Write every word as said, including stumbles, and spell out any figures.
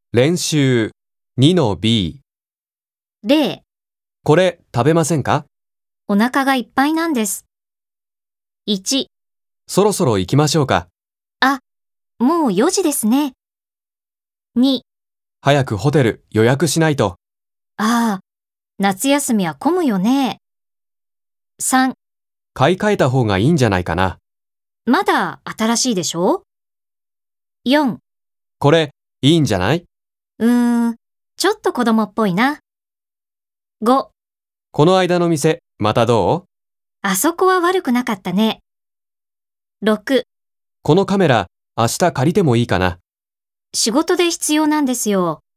練習 にのビー。 例、 これ食べませんか？ お腹がいっぱいなんです。いち、 そろそろ行きましょうか。 あ、もうよじですね。に、 早くホテル予約しないと。 ああ、夏休みは混むよね。さん、 買い替えた方がいいんじゃないかな。 まだ新しいでしょ？よん、 これいいんじゃない？ うーん、ちょっと子供っぽいな。ご、 この間の店、またどう？ あそこは悪くなかったね。ろく、 このカメラ、明日借りてもいいかな。 仕事で必要なんですよ。